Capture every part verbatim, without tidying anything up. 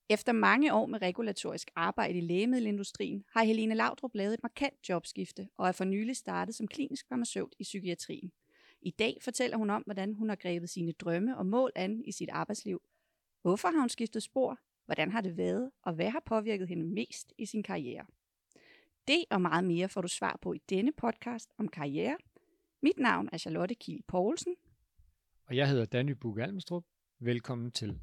Efter mange år med regulatorisk arbejde i lægemiddelindustrien, har Helene Laudrup lavet et markant jobskifte og er for nylig startet som klinisk farmaceut i psykiatrien. I dag fortæller hun om, hvordan hun har grebet sine drømme og mål an i sit arbejdsliv. Hvorfor har hun skiftet spor? Hvordan har det været? Og hvad har påvirket hende mest i sin karriere? Det og meget mere får du svar på i denne podcast om karriere. Mit navn er Charlotte Kiel Poulsen. Og jeg hedder Danny Bugge Almstrup. Velkommen til.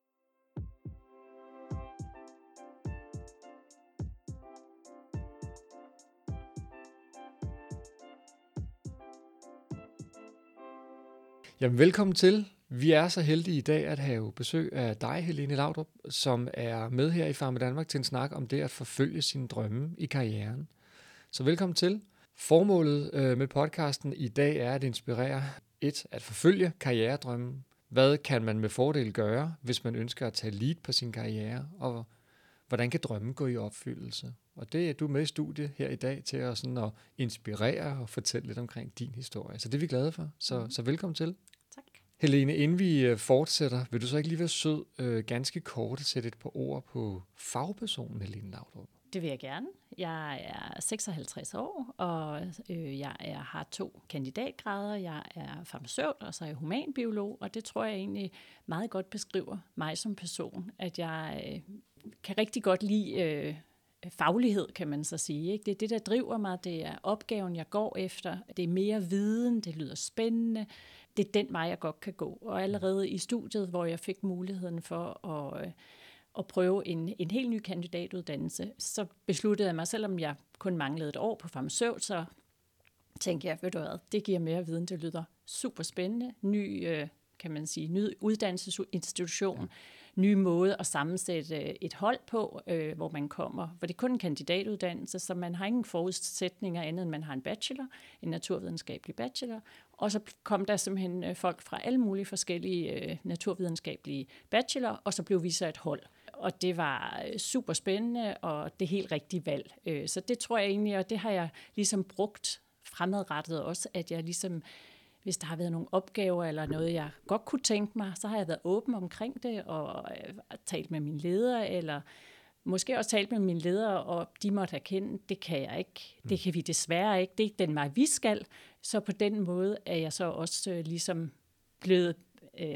Jamen, velkommen til. Vi er så heldige i dag at have besøg af dig, Helene Laudrup, som er med her i Pharma Danmark til en snak om det at forfølge sine drømme i karrieren. Så velkommen til. Formålet øh, med podcasten i dag er at inspirere et, at forfølge karrieredrømmen. Hvad kan man med fordel gøre, hvis man ønsker at tage lead på sin karriere, og hvordan kan drømmen gå i opfyldelse? Og det er du med i studiet her i dag til at, sådan at inspirere og fortælle lidt omkring din historie. Så det er vi glade for. Så, mm. så velkommen til. Tak. Helene, inden vi fortsætter, vil du så ikke lige være sød øh, ganske kort at sætte et par ord på fagpersonen Helene Laudrup? Det vil jeg gerne. Jeg er seksoghalvtreds år, og øh, jeg er, har to kandidatgrader. Jeg er farmaceut, og så er jeg humanbiolog, og det tror jeg egentlig meget godt beskriver mig som person, at jeg øh, kan rigtig godt lide øh, faglighed, kan man så sige. Ikke? Det er det, der driver mig. Det er opgaven, jeg går efter. Det er mere viden. Det lyder spændende. Det er den vej, jeg godt kan gå. Og allerede i studiet, hvor jeg fik muligheden for at... Øh, og prøve en, en helt ny kandidatuddannelse, så besluttede jeg mig, selvom jeg kun manglede et år på farmaceut, så tænkte jeg, ved du hvad, det giver mere viden, det lyder super spændende, ny, øh, kan man sige, ny uddannelsesinstitution, ja. Ny måde at sammensætte et hold på, øh, hvor man kommer, hvor det er kun en kandidatuddannelse, så man har ingen forudsætninger andet, end man har en bachelor, en naturvidenskabelig bachelor, og så kom der simpelthen folk fra alle mulige forskellige øh, naturvidenskabelige bachelor, og så blev vi så et hold. Og det var super spændende, og det helt rigtige valg. Så det tror jeg egentlig, og det har jeg ligesom brugt fremadrettet også, at jeg ligesom, hvis der har været nogle opgaver eller noget, jeg godt kunne tænke mig, så har jeg været åben omkring det, og talt med min leder, eller måske også talt med mine ledere, og de måtte erkende, det kan jeg ikke, det kan vi desværre ikke, det er ikke den vej, vi skal. Så på den måde er jeg så også øh, ligesom blevet... Øh,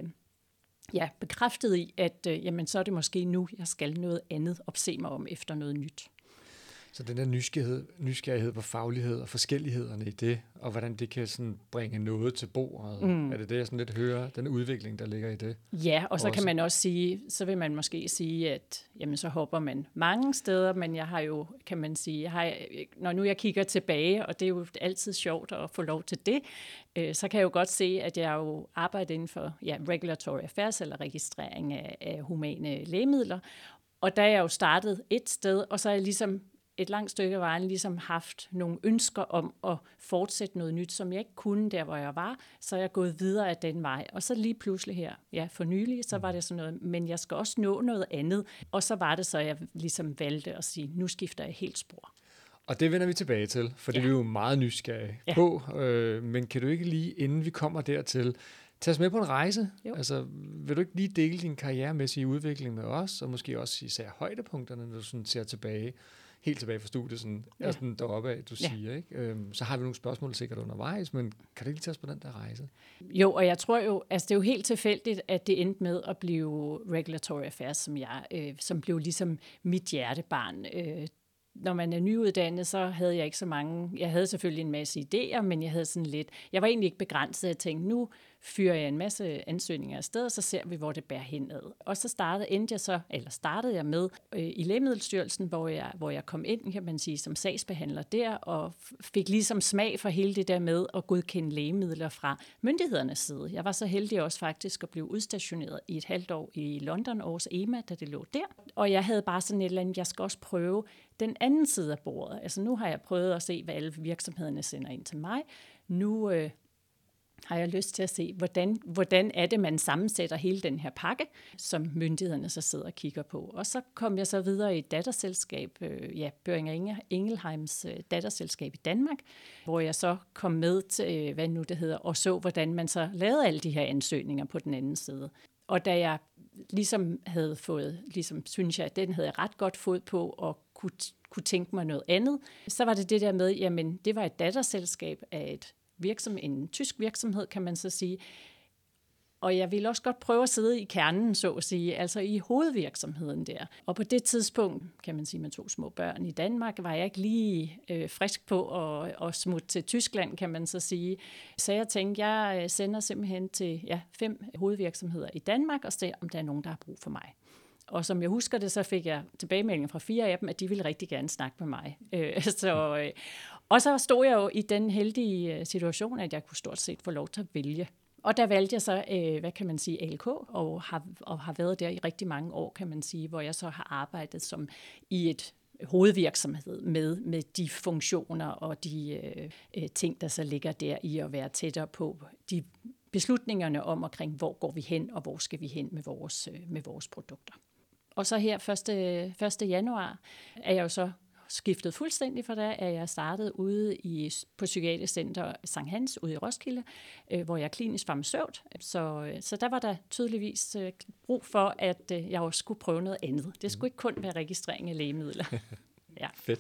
Ja, bekræftet i, at øh, jamen, så er det måske nu, jeg skal noget andet opse mig om efter noget nyt. Så den der nysgerrighed, nysgerrighed på faglighed og forskellighederne i det, og hvordan det kan sådan bringe noget til bordet, mm. er det det, jeg sådan lidt hører, den udvikling, der ligger i det? Ja, og så også. Kan man også sige, så vil man måske sige, at jamen, så hopper man mange steder, men jeg har jo, kan man sige, jeg har, når nu jeg kigger tilbage, og det er jo altid sjovt at få lov til det, øh, så kan jeg jo godt se, at jeg jo arbejder inden for ja, regulatory affairs, eller registrering af, af humane lægemidler, og der er jeg jo startet et sted, og så er jeg ligesom et langt stykke af vejen ligesom haft nogle ønsker om at fortsætte noget nyt, som jeg ikke kunne der, hvor jeg var, så er jeg gået videre af den vej. Og så lige pludselig her, ja, for nylig, så var det sådan noget, men jeg skal også nå noget andet. Og så var det så, jeg ligesom valgte at sige, nu skifter jeg helt spor. Og det vender vi tilbage til, for det ja. er vi jo meget nysgerrige ja. på. Øh, men kan du ikke lige, inden vi kommer dertil, tage os med på en rejse? Jo. Altså, vil du ikke lige dele din karrieremæssige udvikling med os, og måske også især højdepunkterne, når du sådan ser tilbage? Helt tilbage fra studiet, sådan, ja. sådan deroppe af, du ja. siger. Ikke? Øhm, så har vi nogle spørgsmål sikkert undervejs, men kan du ikke lige tage os på den der rejse? Jo, og jeg tror jo, altså det er jo helt tilfældigt, at det endte med at blive regulatory affairs, som jeg, øh, som blev ligesom mit hjertebarn. Øh, når man er nyuddannet, så havde jeg ikke så mange, jeg havde selvfølgelig en masse idéer, men jeg havde sådan lidt, jeg var egentlig ikke begrænset, jeg tænkte, nu fyrer jeg en masse ansøgninger afsted, og så ser vi, hvor det bærer henad. Og så startede, endte jeg så, eller startede jeg med øh, i Lægemiddelstyrelsen, hvor jeg, hvor jeg kom ind, kan man sige, som sagsbehandler der, og fik ligesom smag for hele det der med at godkende lægemidler fra myndighedernes side. Jeg var så heldig også faktisk at blive udstationeret i et halvt år i London, Aarhus E M A, da det lå der. Og jeg havde bare sådan et eller andet, jeg skal også prøve den anden side af bordet. Altså nu har jeg prøvet at se, hvad alle virksomhederne sender ind til mig. Nu øh, har jeg lyst til at se, hvordan, hvordan er det, man sammensætter hele den her pakke, som myndighederne så sidder og kigger på. Og så kom jeg så videre i et datterselskab, øh, ja, Boehringer Ingelheims øh, datterselskab i Danmark, hvor jeg så kom med til, øh, hvad nu det hedder, og så, hvordan man så lavede alle de her ansøgninger på den anden side. Og da jeg ligesom havde fået, ligesom synes jeg, at den havde ret godt fod på og kunne, kunne tænke mig noget andet. Så var det det der med, jamen det var et datterselskab af et virksomhed, en tysk virksomhed, kan man så sige. Og jeg ville også godt prøve at sidde i kernen, så at sige, altså i hovedvirksomheden der. Og på det tidspunkt, kan man sige, med to små børn i Danmark, var jeg ikke lige øh, frisk på at, at smutte til Tyskland, kan man så sige. Så jeg tænkte, jeg sender simpelthen til ja, fem hovedvirksomheder i Danmark og ser, om der er nogen, der har brug for mig. Og som jeg husker det, så fik jeg tilbagemelding fra fire af dem, at de ville rigtig gerne snakke med mig. Øh, så, øh, og så stod jeg jo i den heldige situation, at jeg kunne stort set få lov til at vælge. Og der valgte jeg så, øh, hvad kan man sige, A L K, og har, og har været der i rigtig mange år, kan man sige, hvor jeg så har arbejdet som i et hovedvirksomhed med, med de funktioner og de øh, ting, der så ligger der i at være tættere på de beslutningerne om omkring, hvor går vi hen, og hvor skal vi hen med vores, øh, med vores produkter. Og så her første januar er jeg jo så skiftet fuldstændig, for der er jeg startet ude i, på Psykiatrisk Center Sankt Hans ude i Roskilde, øh, hvor jeg er klinisk farmaceut. Så, så der var der tydeligvis øh, brug for, at øh, jeg også skulle prøve noget andet. Det skulle ikke kun være registrering af lægemidler. Ja. Fedt.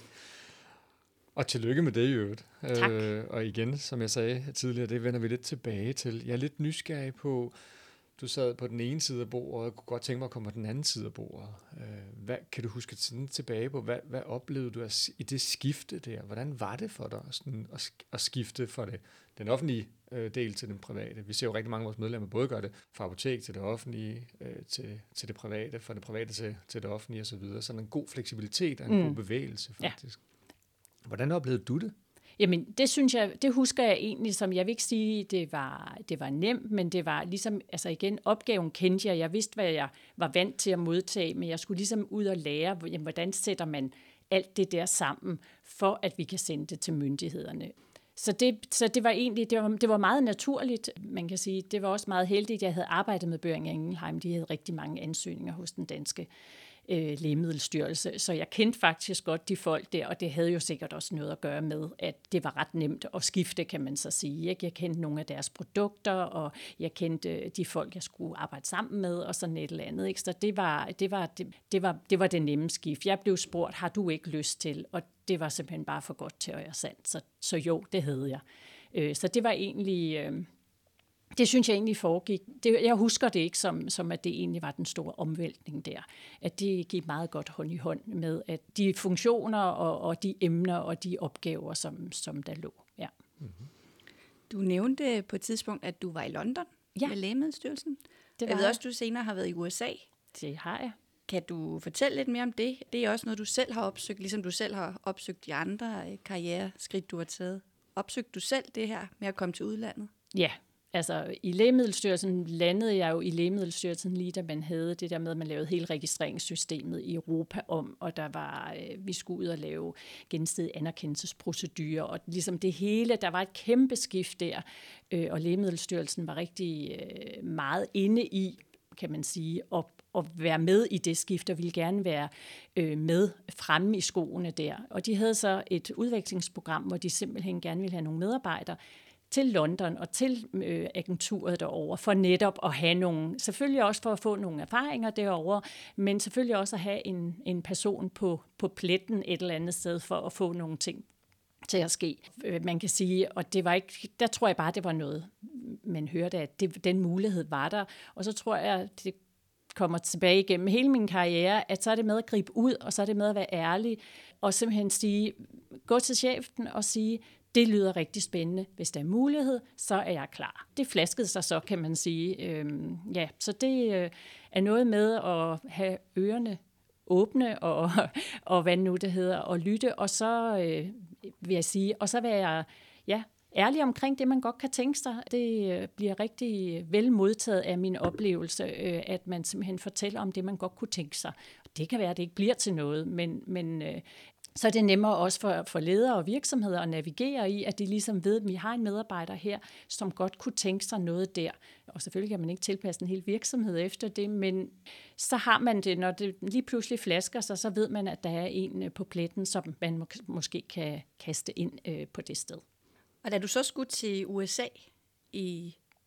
Og tillykke med det i øvrigt. Tak. Øh, og igen, som jeg sagde tidligere, det vender vi lidt tilbage til. Jeg er lidt nysgerrig på, du sad på den ene side af bordet, og jeg kunne godt tænke mig at komme på den anden side af bordet. Hvad, kan du huske sådan tilbage på, hvad, hvad oplevede du i det skifte der? Hvordan var det for dig sådan at, at skifte fra det, den offentlige øh, del til den private? Vi ser jo rigtig mange af vores medlemmer både gøre det fra apotek til det offentlige, øh, til, til det private, fra det private til, til det offentlige osv. Sådan en god fleksibilitet og en mm. god bevægelse faktisk. Ja. Hvordan oplevede du det? Jamen, det synes jeg, det husker jeg egentlig, som jeg vil ikke sige, det var, det var nemt, men det var ligesom, altså igen, opgaven kendte jeg. Jeg vidste, hvad jeg var vant til at modtage, men jeg skulle ligesom ud og lære, jamen, hvordan sætter man alt det der sammen, for at vi kan sende det til myndighederne. Så det, så det var egentlig, det var, det var meget naturligt, man kan sige. Det var også meget heldigt, jeg havde arbejdet med Boehringer Ingelheim. De havde rigtig mange ansøgninger hos den danske øh, lægemiddelstyrelse, så jeg kendte faktisk godt de folk der, og det havde jo sikkert også noget at gøre med, at det var ret nemt at skifte, kan man så sige. Jeg kendte nogle af deres produkter, og jeg kendte de folk, jeg skulle arbejde sammen med, og sådan et eller andet. Ikke? Så det var det, var, det, det, var, det var det nemme skift. Jeg blev spurgt, har du ikke lyst til? Og det var simpelthen bare for godt til at være sandt. Så, så jo, det havde jeg. Øh, så det var egentlig... Øh, Det synes jeg egentlig foregik. Det, jeg husker det ikke som, som, at det egentlig var den store omvæltning der. At det gik meget godt hånd i hånd med at de funktioner og, og de emner og de opgaver, som, som der lå. Ja. Mm-hmm. Du nævnte på et tidspunkt, at du var i London ja. med Lægemiddelstyrelsen. Det var jeg ved jeg. også, at du senere har været i U S A. Det har jeg. Kan du fortælle lidt mere om det? Det er også noget, du selv har opsøgt, ligesom du selv har opsøgt de andre karriereskridt, du har taget. Opsøgte du selv det her med at komme til udlandet? Ja. Altså i Lægemiddelstyrelsen landede jeg jo i Lægemiddelstyrelsen lige da man havde det der med, at man lavede hele registreringssystemet i Europa om, og der var, øh, vi skulle ud og lave gensidige anerkendelsesprocedurer, og ligesom det hele, der var et kæmpe skift der, øh, og Lægemiddelstyrelsen var rigtig øh, meget inde i, kan man sige, at, at være med i det skift, og ville gerne være øh, med fremme i skoene der. Og de havde så et udvekslingsprogram, hvor de simpelthen gerne ville have nogle medarbejdere til London og til øh, agenturet derovre, for netop at have nogle, selvfølgelig også for at få nogle erfaringer derovre, men selvfølgelig også at have en, en person på, på pletten et eller andet sted, for at få nogle ting til at ske. Man kan sige, og det var ikke, der tror jeg bare, det var noget, man hørte, at det, den mulighed var der, og så tror jeg, det kommer tilbage igennem hele min karriere, at så er det med at gribe ud, og så er det med at være ærlig, og simpelthen sige, gå til chefen og sige, det lyder rigtig spændende. Hvis der er mulighed, så er jeg klar. Det flaskede sig så, kan man sige. Øhm, ja, så det øh, er noget med at have ørerne åbne, og, og hvad nu det hedder, og lytte, og så øh, vil jeg sige, og så vil jeg ja, ærlig omkring det, man godt kan tænke sig. Det øh, bliver rigtig vel modtaget af min oplevelse, øh, at man simpelthen fortæller om det, man godt kunne tænke sig. Det kan være, at det ikke bliver til noget, men, men øh, så er det nemmere også for, for ledere og virksomheder at navigere i, at de ligesom ved, at vi har en medarbejder her, som godt kunne tænke sig noget der. Og selvfølgelig kan man ikke tilpasse en hel virksomhed efter det, men så har man det, når det lige pludselig flasker sig, så ved man, at der er en på pletten, som man må, måske kan kaste ind øh, på det sted. Og da du så skulle til U S A i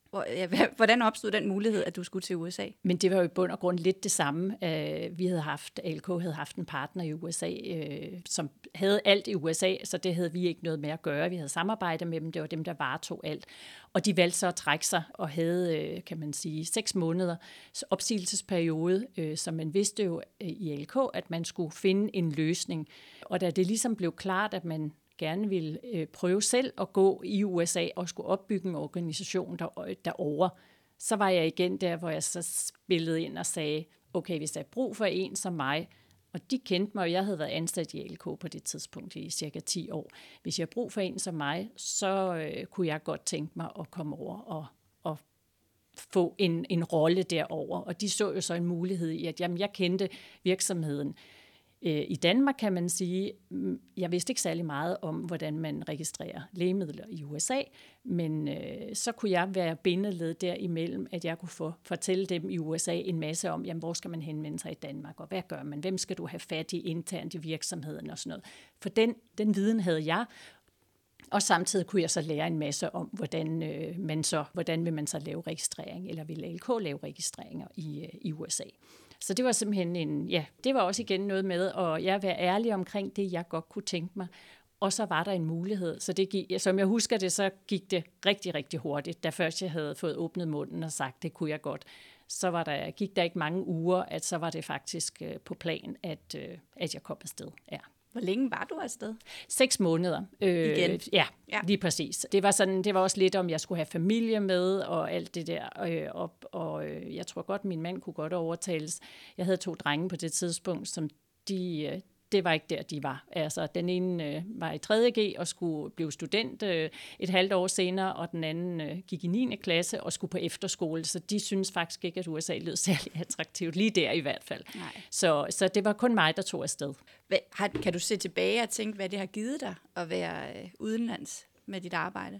Hvordan opstod den mulighed, at du skulle til U S A? Men det var jo i bund og grund lidt det samme. Vi havde haft, A L K havde haft en partner i U S A, som havde alt i U S A, så det havde vi ikke noget med at gøre. Vi havde samarbejdet med dem, det var dem, der varetog alt. Og de valgte så at trække sig og havde, kan man sige, seks måneder opsigelsesperiode, så man vidste jo i A L K, at man skulle finde en løsning. Og da det ligesom blev klart, at man gerne ville øh, prøve selv at gå i U S A og skulle opbygge en organisation der, derovre, så var jeg igen der, hvor jeg så spillede ind og sagde, okay, hvis der er brug for en som mig, og de kendte mig, og jeg havde været ansat i A L K på det tidspunkt i cirka ti år. Hvis jeg har brug for en som mig, så øh, kunne jeg godt tænke mig at komme over og, og få en, en rolle derover. Og de så jo så en mulighed i, at jamen, jeg kendte virksomheden. I Danmark kan man sige, jeg vidste ikke særlig meget om, hvordan man registrerer lægemidler i U S A, men øh, så kunne jeg være bindeled derimellem, at jeg kunne få, fortælle dem i U S A en masse om, jamen, hvor skal man henvende sig i Danmark, og hvad gør man, hvem skal du have fat i internt i virksomheden og sådan noget. For den, den viden havde jeg, og samtidig kunne jeg så lære en masse om, hvordan, øh, man så, hvordan vil man så lave registrering, eller vil A L K lave registreringer i, øh, i U S A. Så det var simpelthen en, ja, det var også igen noget med at ja, være ærlig omkring det, jeg godt kunne tænke mig. Og så var der en mulighed. Så det gik, som jeg husker det, så gik det rigtig, rigtig hurtigt. Da først jeg havde fået åbnet munden og sagt, det kunne jeg godt, så var der, gik der ikke mange uger, at så var det faktisk på plan, at, at jeg kom afsted. Ja. Hvor længe var du afsted? Seks måneder. Øh, Igen? Ja, ja, lige præcis. Det var, sådan, det var også lidt om, jeg skulle have familie med og alt det der. Øh, og, og jeg tror godt, min mand kunne godt overtales. Jeg havde to drenge på det tidspunkt, som de... Det var ikke der, de var. Altså, den ene øh, var i tredje G og skulle blive student øh, et halvt år senere, og den anden øh, gik i niende klasse og skulle på efterskole. Så de synes faktisk ikke, at U S A lød særlig attraktivt. Lige der i hvert fald. Så, så det var kun mig, der tog afsted. Hvad, har, kan du se tilbage og tænke, hvad det har givet dig at være øh, udenlands med dit arbejde?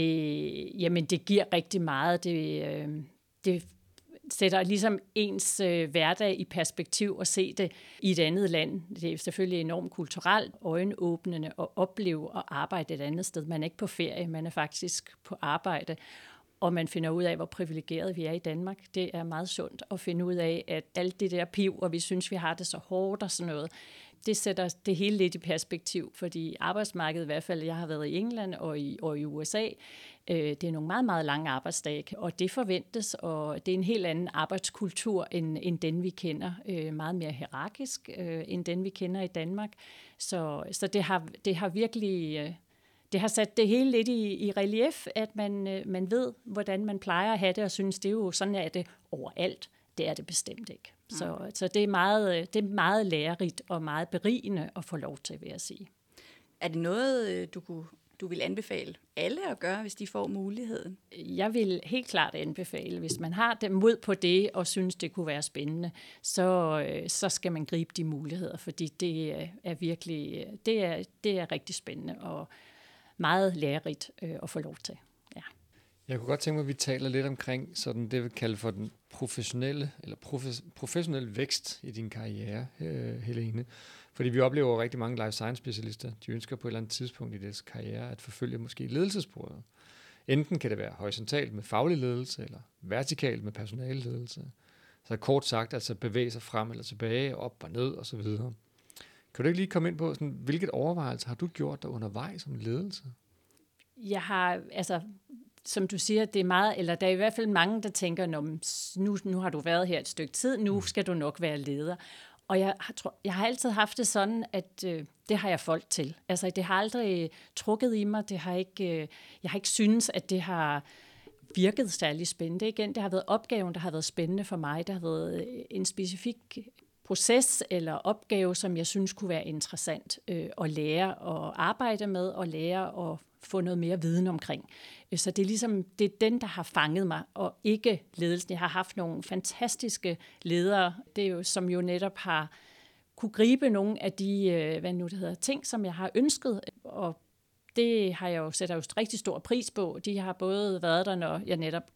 Det, jamen, det giver rigtig meget. Det, øh, det sætter ligesom ens øh, hverdag i perspektiv og se det i et andet land. Det er selvfølgelig enormt kulturelt øjenåbnende at opleve og arbejde et andet sted. Man er ikke på ferie, man er faktisk på arbejde, og man finder ud af, hvor privilegeret vi er i Danmark. Det er meget sundt at finde ud af, at alt det der piv, og vi synes, vi har det så hårdt og sådan noget, det sætter det hele lidt i perspektiv, fordi arbejdsmarkedet i hvert fald, jeg har været i England og i, og i U S A, øh, det er nogle meget, meget lange arbejdsdage, og det forventes, og det er en helt anden arbejdskultur, end, end den vi kender, øh, meget mere hierarkisk, øh, end den vi kender i Danmark. Så, så det, har, det har virkelig... Øh, Det har sat det hele lidt i, i relief, at man, øh, man ved, hvordan man plejer at have det, og synes, det er jo sådan, at det overalt. Det er det bestemt ikke. Så, mm. så det, er meget, det er meget lærerigt og meget berigende at få lov til, vil jeg sige. Er det noget, du, kunne, du vil anbefale alle at gøre, hvis de får muligheden? Jeg vil helt klart anbefale, hvis man har det mod på det, og synes, det kunne være spændende, så, så skal man gribe de muligheder, fordi det er virkelig, det er, det er rigtig spændende og meget lærerigt øh, at få lov til. Ja. Jeg kunne godt tænke mig, at vi taler lidt omkring sådan det, vi kalder for den professionelle eller profe- professionelle vækst i din karriere, øh, Helene. Fordi vi oplever rigtig mange life science specialister, de ønsker på et eller andet tidspunkt i deres karriere at forfølge måske ledelsessporet. Enten kan det være horisontalt med faglig ledelse, eller vertikalt med personaleledelse. Så kort sagt, altså bevæge sig frem eller tilbage, op og ned og så videre. Kan du ikke lige komme ind på, sådan, hvilket overvejelse har du gjort dig undervejs som ledelse? Jeg har, altså, som du siger, det er meget, eller der er i hvert fald mange, der tænker, nu, nu har du været her et stykke tid, nu skal du nok være leder. Og jeg har, tror, jeg har altid haft det sådan, at øh, det har jeg folk til. Altså, det har aldrig trukket i mig, det har ikke, øh, jeg har ikke synes, at det har virket særlig spændende. Igen, det har været opgaven, der har været spændende for mig. Der har været en specifik proces eller opgave, som jeg synes kunne være interessant øh, at lære og arbejde med, og lære og få noget mere viden omkring. Så det er ligesom, det er den, der har fanget mig, og ikke ledelsen. Jeg har haft nogle fantastiske ledere, det er jo, som jo netop har kunne gribe nogle af de øh, hvad nu det hedder, ting, som jeg har ønsket, og det har jeg jo sætter jo rigtig stor pris på. De har både været der, når jeg netop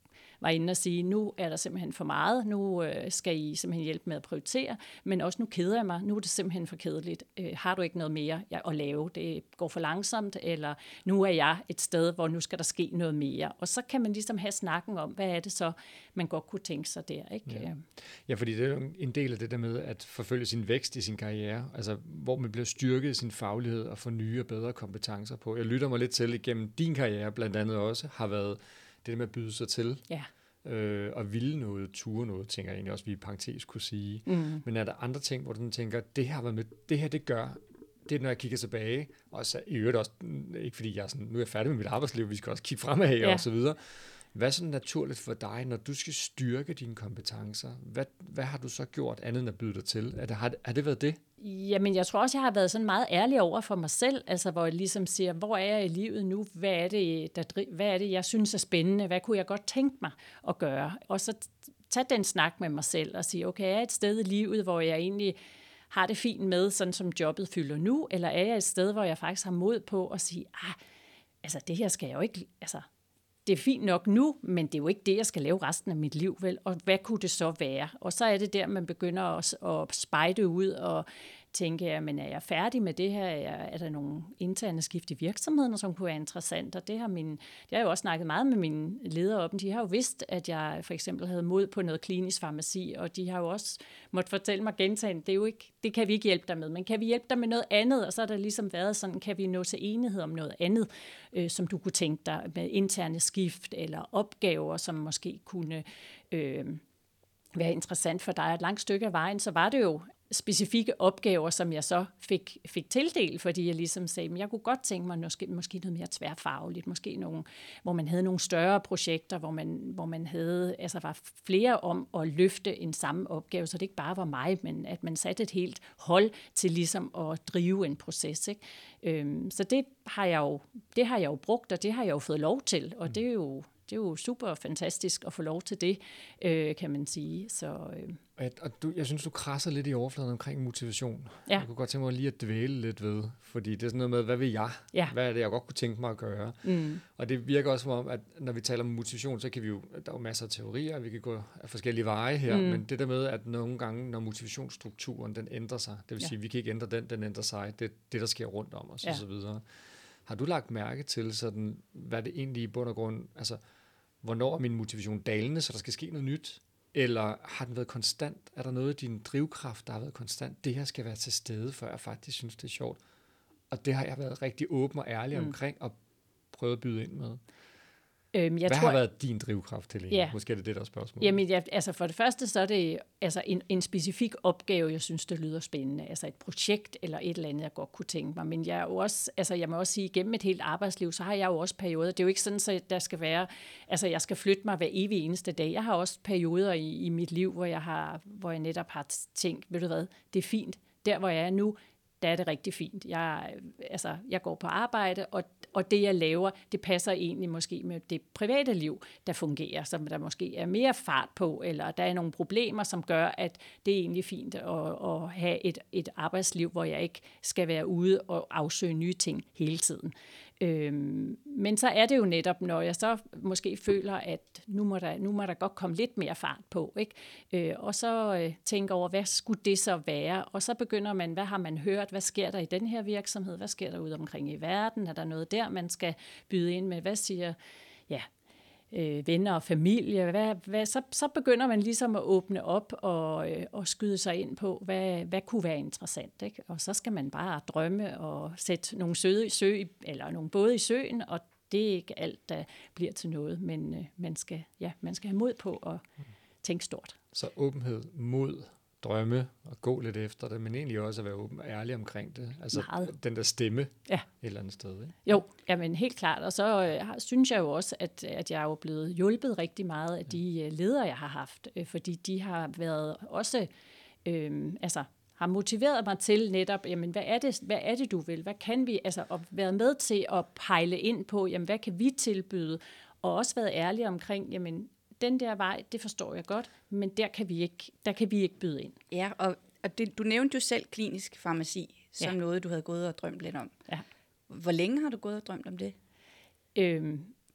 var inde og sige, nu er der simpelthen for meget, nu øh, skal I simpelthen hjælpe med at prioritere, men også nu keder jeg mig, nu er det simpelthen for kedeligt. Øh, har du ikke noget mere at lave? Det går for langsomt, eller nu er jeg et sted, hvor nu skal der ske noget mere. Og så kan man ligesom have snakken om, hvad er det så, man godt kunne tænke sig der, ikke? Ja, ja, fordi det er jo en del af det der med at forfølge sin vækst i sin karriere, altså hvor man bliver styrket i sin faglighed og får nye og bedre kompetencer på. Jeg lytter mig lidt til igennem din karriere, blandt andet også, har været det der med at byde sig til, ja. øh, og ville noget, ture noget, tænker jeg egentlig også, vi i parentes kunne sige. Mm. Men er der andre ting, hvor du tænker, det her, med, det her, det gør, det er, når jeg kigger tilbage, og så i øvrigt også, ikke fordi jeg er sådan, nu er jeg færdig med mit arbejdsliv, vi skal også kigge fremad ja. og så videre. Hvad er så naturligt for dig, når du skal styrke dine kompetencer? Hvad, hvad har du så gjort andet end at byde dig til? Er det, har, har det været det? Jamen, jeg tror også, jeg har været sådan meget ærlig over for mig selv, altså hvor jeg ligesom siger, hvor er jeg i livet nu? Hvad er det, der, hvad er det jeg synes er spændende? Hvad kunne jeg godt tænke mig at gøre? Og så tage den snak med mig selv og sige, okay, er jeg et sted i livet, hvor jeg egentlig har det fint med, sådan som jobbet fylder nu? Eller er jeg et sted, hvor jeg faktisk har mod på at sige, ah, altså det her skal jeg jo ikke, altså det er fint nok nu, men det er jo ikke det, jeg skal lave resten af mit liv, vel? Og hvad kunne det så være? Og så er det der, man begynder at, at spejde ud og tænke, ja, men er jeg færdig med det her? Er, er der nogle interne skift i virksomheden, som kunne være interessant? Og det har, min, det har jeg jo også snakket meget med mine ledere om. De har jo vidst, at jeg for eksempel havde mod på noget klinisk farmaci, og de har jo også måttet fortælle mig gentagen, det er jo ikke, det kan vi ikke hjælpe dig med, men kan vi hjælpe dig med noget andet? Og så har der ligesom været sådan, kan vi nå til enighed om noget andet, øh, som du kunne tænke dig med interne skift eller opgaver, som måske kunne øh, være interessant for dig. Et langt stykke af vejen, så var det jo specifikke opgaver, som jeg så fik, fik tildelt, fordi jeg ligesom sagde, men jeg kunne godt tænke mig måske, måske noget mere tværfagligt, måske nogle, hvor man havde nogle større projekter, hvor man, hvor man havde, altså var flere om at løfte en samme opgave, så det ikke bare var mig, men at man satte et helt hold til ligesom at drive en proces, ikke? Øhm, så det har jeg jo, det har jeg jo brugt, og det har jeg jo fået lov til, og det er jo Det er jo super fantastisk at få lov til det, øh, kan man sige. Så, øh. At, og du, jeg synes, du krasser lidt i overfladen omkring motivation. Ja. Jeg kunne godt tænke mig lige at dvæle lidt ved, fordi det er sådan noget med, hvad vil jeg? Ja. Hvad er det, jeg godt kunne tænke mig at gøre? Mm. Og det virker også som om, at når vi taler om motivation, så kan vi jo, der er jo masser af teorier, vi kan gå af forskellige veje her, mm. men det der med, at nogle gange, når motivationsstrukturen, den ændrer sig, det vil ja. sige, vi kan ikke ændre den, den ændrer sig, det er det, der sker rundt om os, ja. og så videre. Har du lagt mærke til, sådan, hvad det egentlig i bund og grund, altså, hvornår er min motivation dalende, så der skal ske noget nyt? Eller har den været konstant? Er der noget i din drivkraft, der har været konstant? Det her skal være til stede, før jeg faktisk synes, det er sjovt. Og det har jeg været rigtig åben og ærlig mm. omkring, og prøvet at byde ind med. Øhm, jeg Hvad tror, har været din drivkraft til, Helene? Ja. Måske er det det, der er spørgsmålet. Jamen, jeg, altså for det første, så er det altså en, en specifik opgave, jeg synes, det lyder spændende. Altså et projekt eller et eller andet, jeg godt kunne tænke mig. Men jeg, er jo også, altså jeg må også sige, gennem et helt arbejdsliv, så har jeg jo også perioder. Det er jo ikke sådan, at der skal være, altså jeg skal flytte mig hver evig eneste dag. Jeg har også perioder i, i mit liv, hvor jeg, har, hvor jeg netop har tænkt, ved du hvad, det er fint. Der, hvor jeg er nu, der er det rigtig fint. Jeg, altså, jeg går på arbejde, og, og det, jeg laver, det passer egentlig måske med det private liv, der fungerer, som der måske er mere fart på, eller der er nogle problemer, som gør, at det er egentlig fint at, at have et, et arbejdsliv, hvor jeg ikke skal være ude og afsøge nye ting hele tiden. Øhm, men så er det jo netop, når jeg så måske føler, at nu må der, nu må der godt komme lidt mere fart på, ikke? Øh, og så øh, tænker over, hvad skulle det så være? Og så begynder man, hvad har man hørt? Hvad sker der i den her virksomhed? Hvad sker der ude omkring i verden? Er der noget der, man skal byde ind med? Hvad siger ja, øh, venner og familie? Hvad, hvad, så, så begynder man ligesom at åbne op og, øh, og skyde sig ind på, hvad, hvad kunne være interessant, ikke? Og så skal man bare drømme og sætte nogle søde i sø, eller nogle både i søen, og det er ikke alt, der bliver til noget, men øh, man, skal, ja, man skal have mod på at tænke stort. Så åbenhed, mod, drømme og gå lidt efter det, men egentlig også at være åben og ærlig omkring det. Altså Meget. Den der stemme ja. et eller andet sted. Ikke? Jo, jamen helt klart. Og så øh, synes jeg jo også, at, at jeg er jo blevet hjulpet rigtig meget af de øh, ledere, jeg har haft, øh, fordi de har været også, øh, altså har motiveret mig til netop, jamen hvad er det, hvad er det du vil? Hvad kan vi, altså og været med til at pejle ind på, jamen hvad kan vi tilbyde? Og også været ærlig omkring, jamen den der vej, det forstår jeg godt, men der kan vi ikke, der kan vi ikke byde ind. Ja, og, og det, du nævnte jo selv klinisk farmaci, som ja. noget, du havde gået og drømt lidt om. Ja. Hvor længe har du gået og drømt om det? Øhm,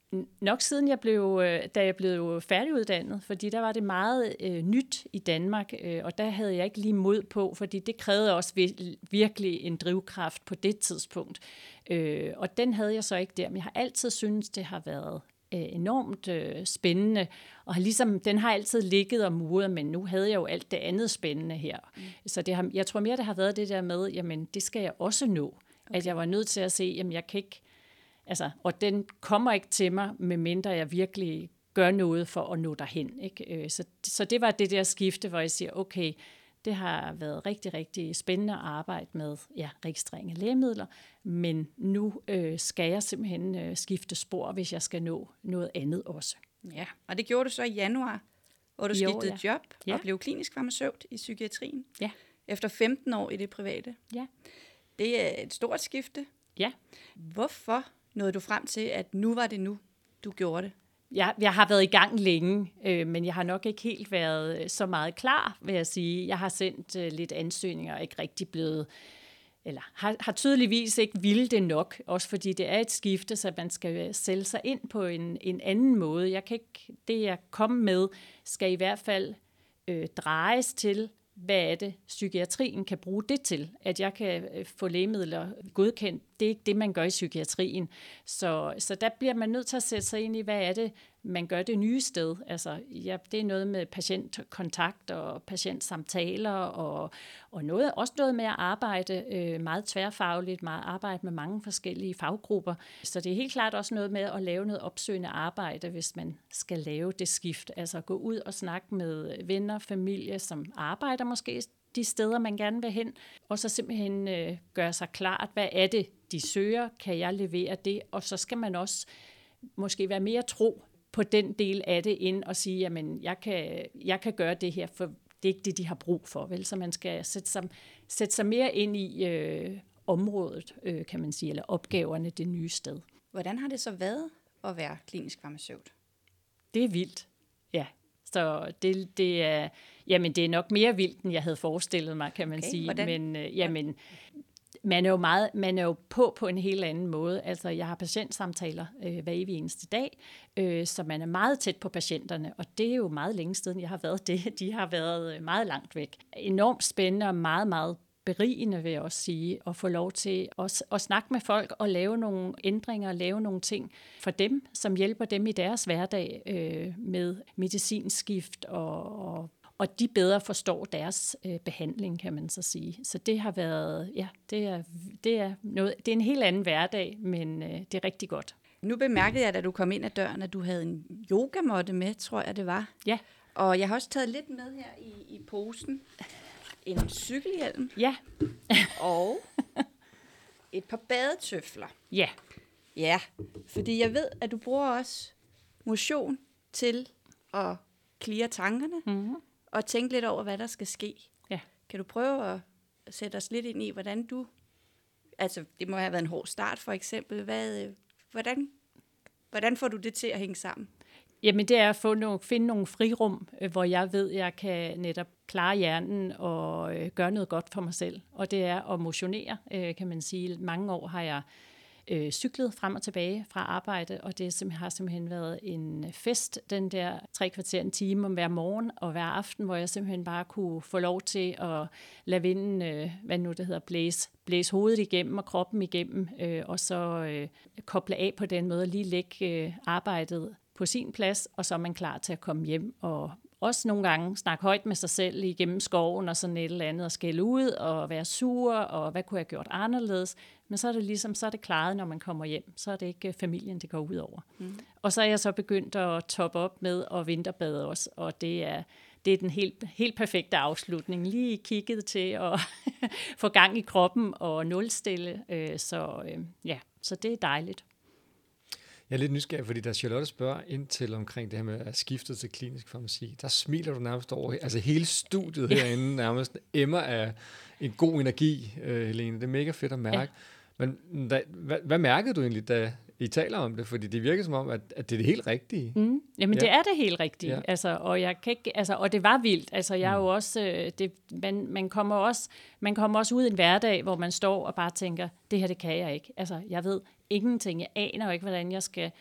Nok siden jeg blev, da jeg blev færdiguddannet, fordi der var det meget øh, nyt i Danmark, øh, og der havde jeg ikke lige mod på, fordi det krævede også virkelig en drivkraft på det tidspunkt. Øh, og den havde jeg så ikke der, men jeg har altid syntes, det har været øh, enormt øh, spændende, og har ligesom, den har altid ligget og muret, men nu havde jeg jo alt det andet spændende her. Mm. Så det har, jeg tror mere, det har været det der med, jamen det skal jeg også nå. Okay. At jeg var nødt til at se, jamen jeg kan ikke, altså, og den kommer ikke til mig, medmindre jeg virkelig gør noget for at nå derhen. Ikke? Så, så det var det der skifte, hvor jeg siger, okay, det har været rigtig, rigtig spændende at arbejde med ja, registrering af lægemidler, men nu øh, skal jeg simpelthen øh, skifte spor, hvis jeg skal nå noget andet også. Ja, og det gjorde du så i januar, hvor du I skiftede år, ja. job ja. og blev klinisk farmaceut i psykiatrien. Ja. Efter femten år i det private. Ja. Det er et stort skifte. Ja. Hvorfor nåede du frem til, at nu var det nu, du gjorde det? Jeg, jeg har været i gang længe, øh, men jeg har nok ikke helt været så meget klar, vil jeg sige. Jeg har sendt øh, lidt ansøgninger og ikke rigtig blevet, eller har, har tydeligvis ikke ville det nok, også fordi det er et skifte, så man skal sælge sig ind på en, en anden måde. Jeg kan ikke, det jeg kom med, skal i hvert fald øh, drejes til, hvad er det, psykiatrien kan bruge det til? At jeg kan få lægemidler godkendt, det er ikke det, man gør i psykiatrien. Så, så der bliver man nødt til at sætte sig ind i, hvad er det, man gør det nye sted. Altså, ja, det er noget med patientkontakt og patientsamtaler, og, og noget, også noget med at arbejde øh, meget tværfagligt, meget arbejde med mange forskellige faggrupper. Så det er helt klart også noget med at lave noget opsøgende arbejde, hvis man skal lave det skift. Altså gå ud og snakke med venner, familie, som arbejder måske de steder, man gerne vil hen, og så simpelthen øh, gøre sig klart, hvad er det, de søger, kan jeg levere det, og så skal man også måske være mere tro på den del af det, end at sige, jamen, jeg kan, jeg kan gøre det her, for det er ikke det, de har brug for, vel? Så man skal sætte sig, sætte sig mere ind i øh, området, øh, kan man sige, eller opgaverne det nye sted. Hvordan har det så været at være klinisk farmaceut? Det er vildt, ja. Så det, det, er, jamen, det er nok mere vildt, end jeg havde forestillet mig, kan man okay, sige. Hvordan? Men øh, jamen, man er jo meget, man er jo på på en helt anden måde. Altså, jeg har patientsamtaler øh, hver evig eneste dag, øh, så man er meget tæt på patienterne, og det er jo meget længe siden, jeg har været det. De har været meget langt væk. Enormt spændende og meget, meget berigende, vil jeg også sige, at få lov til at, at snakke med folk og lave nogle ændringer, lave nogle ting for dem, som hjælper dem i deres hverdag øh, med medicinskift, og, og, og de bedre forstår deres øh, behandling, kan man så sige. Så det har været, ja, det er, det er, noget, det er en helt anden hverdag, men øh, det er rigtig godt. Nu bemærkede jeg, da du kom ind ad døren, at du havde en yogamåtte med, tror jeg det var. Ja. Og jeg har også taget lidt med her i, i posen. En cykelhjelm. Ja. Og et par badetøfler. Ja. Ja, fordi jeg ved, at du bruger også motion til at cleare tankerne, Mm-hmm. og tænke lidt over, hvad der skal ske. Ja. Kan du prøve at sætte os lidt ind i, hvordan du... Altså, det må have været en hård start, for eksempel. Hvad, hvordan, hvordan får du det til at hænge sammen? Jamen, det er at få nogle, finde nogle frirum, hvor jeg ved, at jeg kan netop klare hjernen og øh, gøre noget godt for mig selv. Og det er at motionere, øh, kan man sige. Mange år har jeg øh, cyklet frem og tilbage fra arbejde, og det simpelthen, har simpelthen været en fest, den der tre kvarter en time om hver morgen og hver aften, hvor jeg simpelthen bare kunne få lov til at lade vinden, øh, hvad nu det hedder, blæse, blæse hovedet igennem og kroppen igennem, øh, og så øh, koble af på den måde, lige lægge øh, arbejdet på sin plads, og så er man klar til at komme hjem og også nogle gange snakke højt med sig selv igennem skoven og sådan et eller andet, og skælde ud og være sur, og hvad kunne jeg have gjort anderledes. Men så er det ligesom, så er det klaret, når man kommer hjem. Så er det ikke familien, det går ud over. Mm. Og så er jeg så begyndt at toppe op med at vinterbade også, og det er, det er den helt, helt perfekte afslutning. Lige kigget til at få gang i kroppen og nulstille, så ja, så det er dejligt. Jeg er lidt nysgerrig, fordi da Charlotte spørger ind til omkring det her med at skifte til klinisk farmaci, der smiler du nærmest over. Altså hele studiet herinde nærmest emmer af en god energi, øh, Helene. Det er mega fedt at mærke. Ja. Men da, hvad, hvad mærkede du egentlig, da I taler om det? Fordi det virker som om, at, at det er det helt rigtige. Mm. Jamen ja. Det er det helt rigtige. Ja. Altså, og, jeg kan ikke, altså, og det var vildt. Altså, jeg er jo også, det, man, man, kommer også, man kommer også ud i en hverdag, hvor man står og bare tænker, det her det kan jeg ikke. Altså, jeg ved ingenting. Jeg aner jo ikke, hvordan jeg skal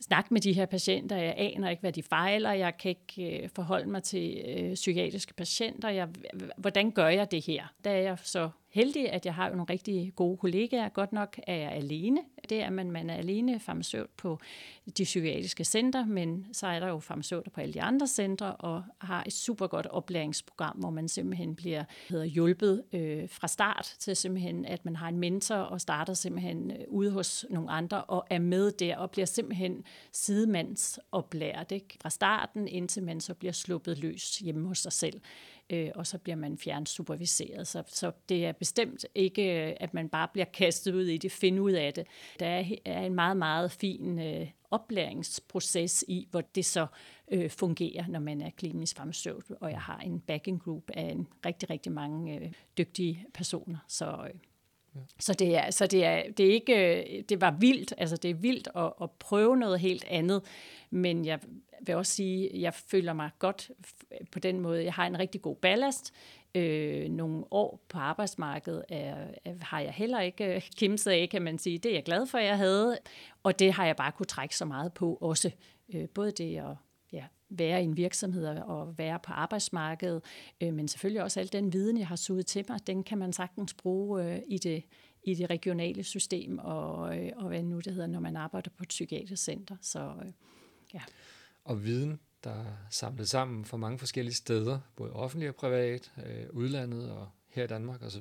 snakke med de her patienter. Jeg aner ikke, hvad de fejler. Jeg kan ikke øh, forholde mig til øh, psykiatriske patienter. Jeg, hvordan gør jeg det her? Der er jeg så heldig, at jeg har jo nogle rigtig gode kollegaer. Godt nok er jeg alene. Det er, at man, man er alene farmaceut på de psykiatriske centre, men så er der jo farmaceuter på alle de andre centre, og har et super godt oplæringsprogram, hvor man simpelthen bliver hedder, hjulpet øh, fra start til simpelthen, at man har en mentor og starter simpelthen øh, ude hos nogle andre og er med der og bliver simpelthen sidemandsoplært, ikke? Fra starten, indtil man så bliver sluppet løs hjemme hos sig selv. Øh, og så bliver man fjernsuperviseret. Så, så det er bestemt ikke, at man bare bliver kastet ud i det, finde ud af det. Der er, er en meget, meget fin øh, oplæringsproces i, hvor det så øh, fungerer, når man er klinisk farmaceut. Og jeg har en backing group af en rigtig, rigtig mange øh, dygtige personer. Så, øh, ja. så, det, er, så det, er, det er ikke, det var vildt, altså det er vildt at, at prøve noget helt andet, men jeg vil også sige, at jeg føler mig godt på den måde. Jeg har en rigtig god ballast. Øh, nogle år på arbejdsmarkedet er, er, har jeg heller ikke kimset af, kan man sige. Det er jeg glad for, at jeg havde, og det har jeg bare kunne trække så meget på også. Øh, både det at ja, være i en virksomhed og være på arbejdsmarkedet, øh, men selvfølgelig også al den viden, jeg har suget til mig, den kan man sagtens bruge øh, i det i det regionale system, og, øh, og hvad nu det hedder, når man arbejder på et psykiatrisk center. Så øh, ja. Og viden, der er samlet sammen fra mange forskellige steder, både offentligt og privat, øh, udlandet og her i Danmark osv.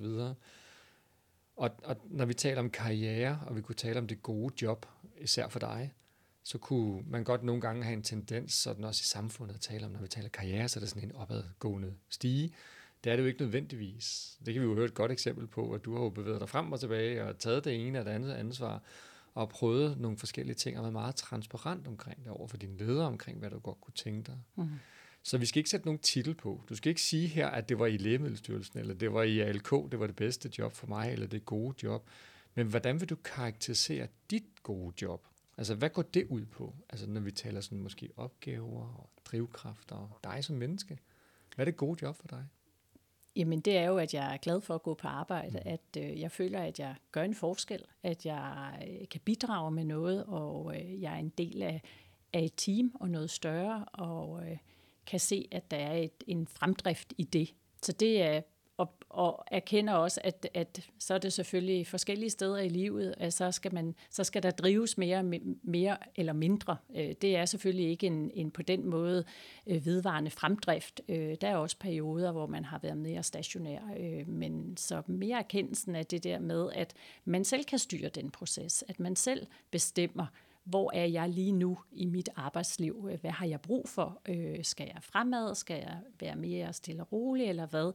Og, og når vi taler om karriere, og vi kunne tale om det gode job, især for dig, så kunne man godt nogle gange have en tendens, sådan også i samfundet, at tale om, når vi taler karriere, så er det sådan en opadgående stige. Det er det jo ikke nødvendigvis. Det kan vi jo høre et godt eksempel på, at du har jo bevæget dig frem og tilbage, og taget det ene og det andet ansvar, og prøvet nogle forskellige ting, og været meget transparent omkring det, over for dine ledere omkring, hvad du godt kunne tænke dig. Mm. Så vi skal ikke sætte nogen titel på. Du skal ikke sige her, at det var i Lægemiddelstyrelsen, eller det var i A L K, det var det bedste job for mig, eller det gode job. Men hvordan vil du karakterisere dit gode job? Altså, hvad går det ud på? Altså, når vi taler sådan måske opgaver og drivkræfter og dig som menneske. Hvad er det gode job for dig? Jamen, det er jo, at jeg er glad for at gå på arbejde, at øh, jeg føler, at jeg gør en forskel, at jeg øh, kan bidrage med noget, og øh, jeg er en del af, af et team og noget større, og øh, kan se, at der er et, en fremdrift i det. Så det er, og, og erkender også, at, at så er det selvfølgelig forskellige steder i livet, at så skal, man, så skal der drives mere, mere eller mindre. Det er selvfølgelig ikke en, en på den måde vedvarende fremdrift. Der er også perioder, hvor man har været mere stationær, men så mere erkendelsen af det der med, at man selv kan styre den proces, at man selv bestemmer, hvor er jeg lige nu i mit arbejdsliv? Hvad har jeg brug for? Skal jeg fremad? Skal jeg være mere stille og rolig, eller hvad?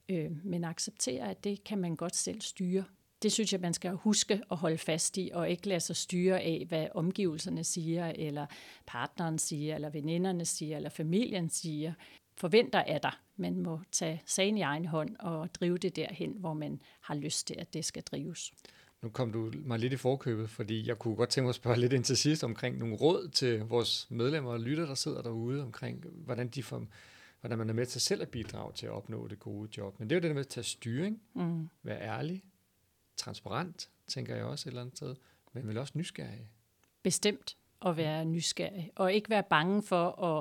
Men acceptere, at det kan man godt selv styre. Det synes jeg, man skal huske at holde fast i, og ikke lade sig styre af, hvad omgivelserne siger, eller partneren siger, eller veninderne siger, eller familien siger. Forventer af dig. Man må tage sagen i egen hånd og drive det derhen, hvor man har lyst til, at det skal drives. Nu kom du mig lidt i forkøbet, fordi jeg kunne godt tænke mig at spørge lidt ind til sidst omkring nogle råd til vores medlemmer og lytter, der sidder derude, omkring hvordan, de får, hvordan man er med til selv at bidrage til at opnå det gode job. Men det er jo det der med at tage styring, mm. være ærlig, transparent, tænker jeg også et eller andet sted, men vel også nysgerrig. Bestemt at være nysgerrig, og ikke være bange for at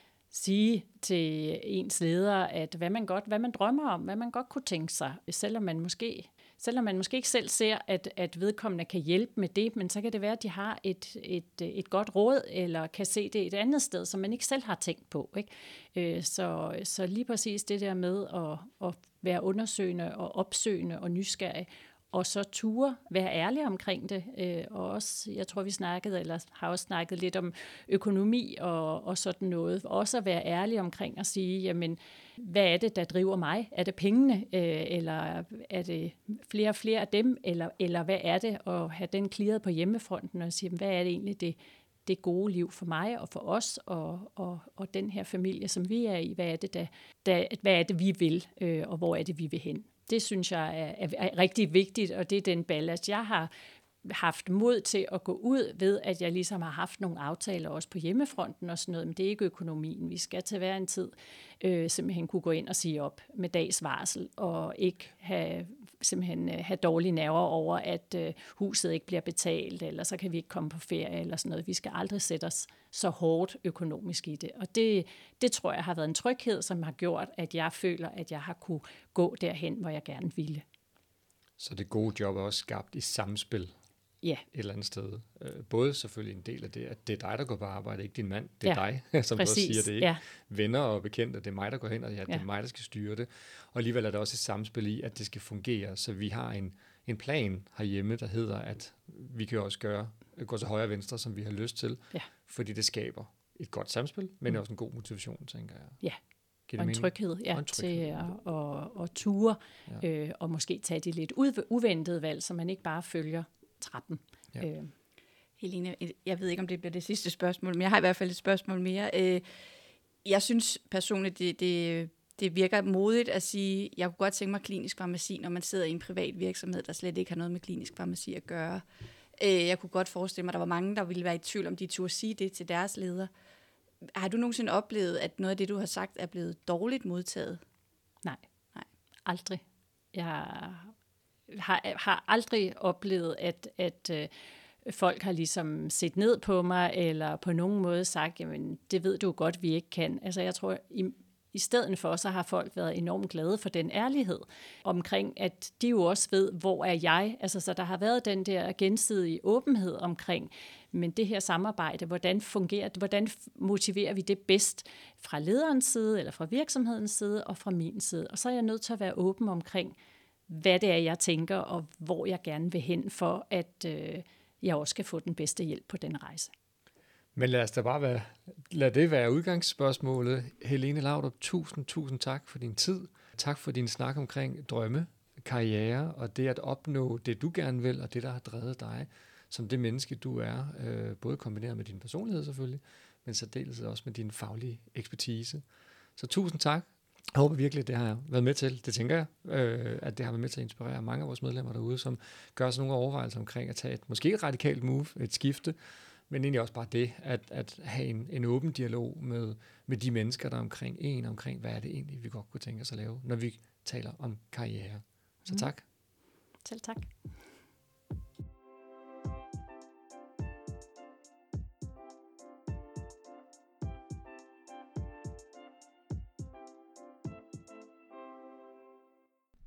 sige til ens leder, at hvad man godt, hvad man drømmer om, hvad man godt kunne tænke sig, selvom man måske Selvom man måske ikke selv ser, at, at vedkommende kan hjælpe med det, men så kan det være, at de har et, et, et godt råd, eller kan se det et andet sted, som man ikke selv har tænkt på. Ikke? Så, så lige præcis det der med at, at være undersøgende og opsøgende og nysgerrig, og så ture, være ærlig omkring det. Og også, jeg tror, vi snakkede, eller har også snakket lidt om økonomi og, og sådan noget. Også at være ærlig omkring at sige, jamen, hvad er det, der driver mig? Er det pengene, eller er det flere og flere af dem, eller, eller hvad er det at have den clearet på hjemmefronten og sige, hvad er det egentlig det, det gode liv for mig og for os og, og, og den her familie, som vi er i? Hvad er det, der, der, hvad er det vi vil, og hvor er det, vi vil hen? Det synes jeg er, er rigtig vigtigt, og det er den ballast, jeg har haft mod til at gå ud ved, at jeg ligesom har haft nogle aftaler også på hjemmefronten og sådan noget, men det er ikke økonomien. Vi skal til hver en tid øh, simpelthen kunne gå ind og sige op med dags varsel, og ikke have simpelthen have dårlige nerver over, at øh, huset ikke bliver betalt, eller så kan vi ikke komme på ferie, eller sådan noget. Vi skal aldrig sætte os så hårdt økonomisk i det. Og det, det tror jeg har været en tryghed, som har gjort, at jeg føler, at jeg har kunne gå derhen, hvor jeg gerne ville. Så det gode job er også skabt i samspil ja. et eller andet sted. Både selvfølgelig en del af det, at det er dig, der går på arbejde, ikke din mand. Det er ja. dig, som Præcis. du også siger. Det er ikke ja. venner og bekendte, det er mig, der går hen, og ja, det er ja. mig, der skal styre det. Og alligevel er der også et samspil i, at det skal fungere, så vi har en, en plan herhjemme, der hedder, at vi kan også gøre, gå til højre og venstre, som vi har lyst til, ja. fordi det skaber et godt samspil, men mm. også en god motivation, tænker jeg. Ja. Og en tryghed, ja, og en tryghed til at, at, at ture, ja. øh, og måske tage de lidt uventede valg, så man ikke bare følger trappen. Ja. Øh. Helene, jeg ved ikke, om det bliver det sidste spørgsmål, men jeg har i hvert fald et spørgsmål mere. Øh, jeg synes personligt, det, det, det virker modigt at sige, jeg kunne godt tænke mig klinisk farmaci, når man sidder i en privat virksomhed, der slet ikke har noget med klinisk farmaci at gøre. Øh, jeg kunne godt forestille mig, at der var mange, der ville være i tvivl, om de turde sige det til deres leder. Har du nogensinde oplevet, at noget af det, du har sagt, er blevet dårligt modtaget? Nej, Nej. aldrig. Jeg har, har aldrig oplevet, at, at øh, folk har ligesom set ned på mig, eller på nogen måde sagt, jamen det ved du godt, vi ikke kan. Altså jeg tror, i, i stedet for, så har folk været enormt glade for den ærlighed omkring, at de jo også ved, hvor er jeg? Altså så der har været den der gensidige åbenhed omkring, men det her samarbejde, hvordan fungerer det? Hvordan motiverer vi det bedst fra lederens side, eller fra virksomhedens side, og fra min side? Og så er jeg nødt til at være åben omkring, hvad det er, jeg tænker, og hvor jeg gerne vil hen, for at øh, jeg også skal få den bedste hjælp på den rejse. Men lad os da bare være, lad det være udgangsspørgsmålet. Helene Laudrup, tusind, tusind tak for din tid. Tak for din snak omkring drømme, karriere, og det at opnå det, du gerne vil, og det, der har drevet dig som det menneske, du er, øh, både kombineret med din personlighed selvfølgelig, men særdeles også med din faglige ekspertise. Så tusind tak. Jeg håber virkelig, at det har været med til, det tænker jeg, øh, at det har været med til at inspirere mange af vores medlemmer derude, som gør sig nogle overvejelser omkring at tage et måske et radikalt move, et skifte, men egentlig også bare det, at, at have en, en åben dialog med, med de mennesker, der er omkring en, omkring hvad er det egentlig, vi godt kunne tænke os at lave, når vi taler om karriere. Så tak. Mm. Selv tak.